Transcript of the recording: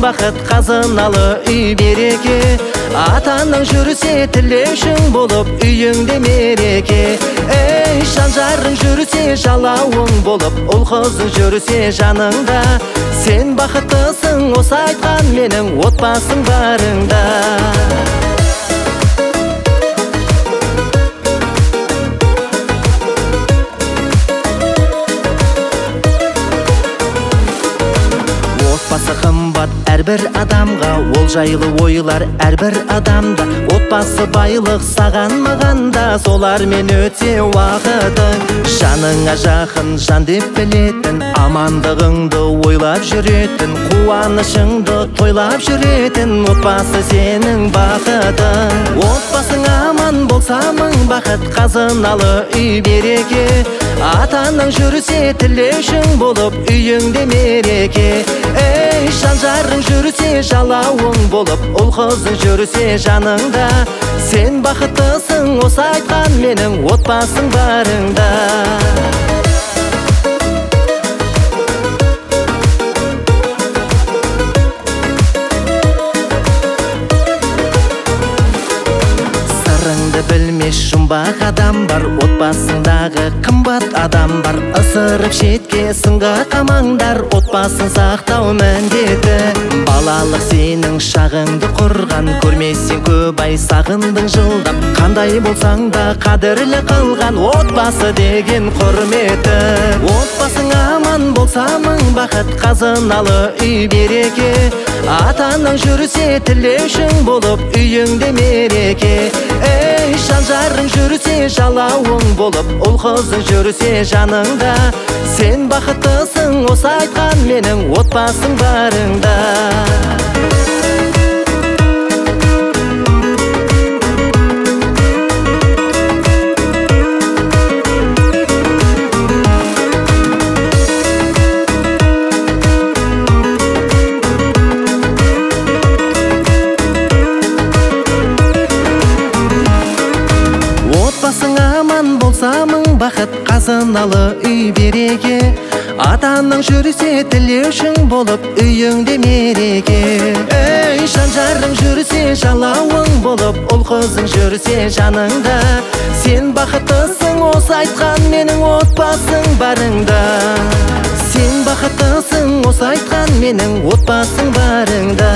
бақыт қазыналы үй береке, атаның жүрсе тілеушің болып үйіңде мереке. Ей жан-жарың жүрсе жалауың болып, ұл-қызың жүрсе жаныңда, сен бақыттысың осы айтқан менің отбасың барыңда. Отбасы қымбат әрбір адамға, ол жайлы ойлар әрбір адамда. Отбасы байлық саған мағанда, солармен өте уақытың. Жаныңа жақын жан деп білетін, амандығыңды ойлап жүретін, қуанышыңды тойлап жүретін, отбасы сенің бақытың. Отбасың аман болса мың бақыт қазыналы үй береке, атаның жүрсе тілеушің болып үйіңде мереке. Ей жан-жарың жүрсе жалауың болып, ұл-қызың жүрсе жаныңда, сен бақыттысың осы айтқан менің отбасың барыңда. Сырыңды білмес жұмбақ адам бар, отбасыңдағы қымбат адам бар. Ысырып шетке сынға қамаңдар, отбасын сақтау міндеті. Балалық сенің шағыңды құрған, көрмесең көп ай сағындың жылдап. Қандай болсаң да қадірлі қылған, отбасы деген құрметі. Отбасың аман болса мың бақыт қазыналы үй береке, атаның жүрсе тілеушің болып үйіңде мереке. Ей жан-жарың жүрсе жалауың болып, ұл-қызың жүрсе жаныңда, сен бақыттысың осы айтқан менің отбасың барыңда. Отбасың аман болса мың бақыт қазыналы үй береке, атаның жүрсе тілеушің болып үйіңде мереке. Ей жан-жарың жүрсе жалауың болып, ұл-қызың жүрсе жаныңда, сен бақыттысың осы айтқан менің отбасың барыңда. Сен бақыттысың осы айтқан менің отбасың барыңда.